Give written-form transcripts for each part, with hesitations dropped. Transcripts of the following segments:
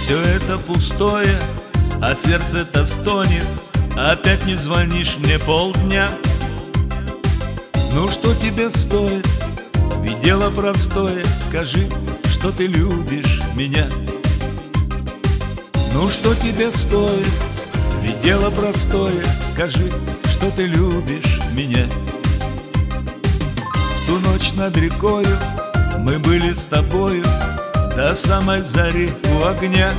Все это пустое, а сердце-то стонет. Опять не звонишь мне полдня. Ну что тебе стоит, ведь дело простое. Скажи, что ты любишь меня. Ну что тебе стоит, ведь дело простое. Скажи, что ты любишь меня. В ту ночь над рекою мы были с тобою до самой зари у огня.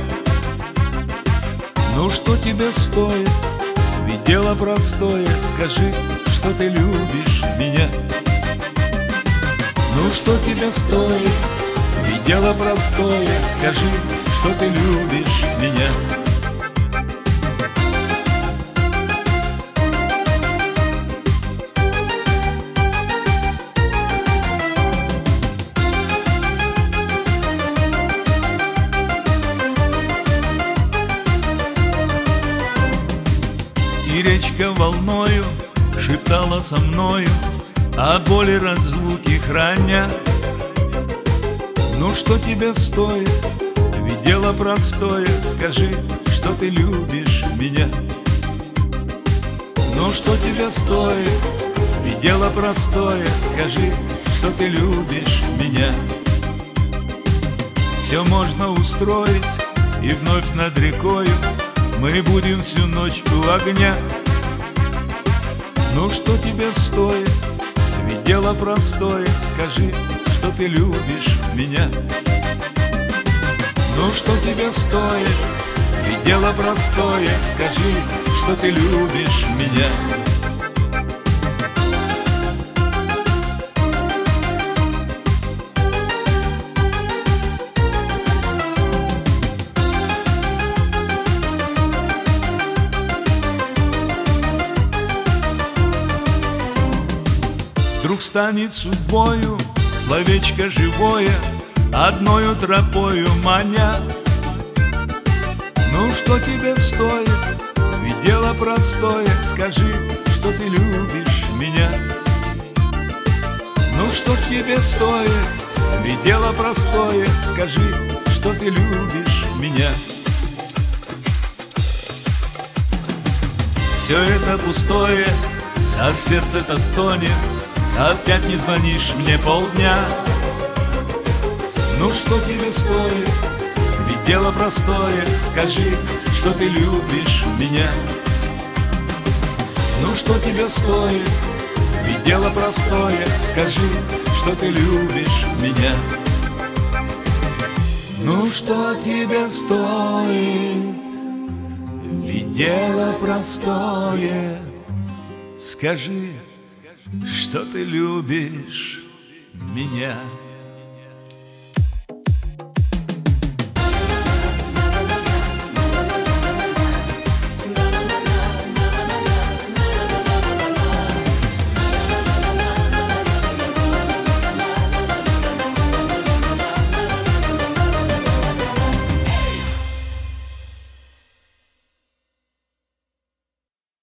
Ну что тебе стоит, ведь дело простое. Скажи, что ты любишь меня. Ну что тебе стоит, ведь дело простое. Скажи, что ты любишь меня. И речка волною шептала со мною о боли разлуки храня. Ну что тебе стоит, ведь дело простое. Скажи, что ты любишь меня. Ну что тебе стоит, ведь дело простое. Скажи, что ты любишь меня. Все можно устроить, и вновь над рекою мы будем всю ночь у огня. Ну что тебе стоит, ведь дело простое. Скажи, что ты любишь меня. Ну что тебе стоит, ведь дело простое. Скажи, что ты любишь меня. Вдруг станет судьбою словечко живое, одною тропою маня. Ну что тебе стоит, ведь дело простое. Скажи, что ты любишь меня. Ну что тебе стоит, ведь дело простое. Скажи, что ты любишь меня. Все это пустое, а сердце-то стонет. Опять не звонишь мне полдня. Ну что тебе стоит, ведь дело простое. Скажи, что ты любишь меня. Ну что тебе стоит, ведь дело простое. Скажи, что ты любишь меня. Ну что тебе стоит, ведь дело простое. Скажи, что ты любишь меня.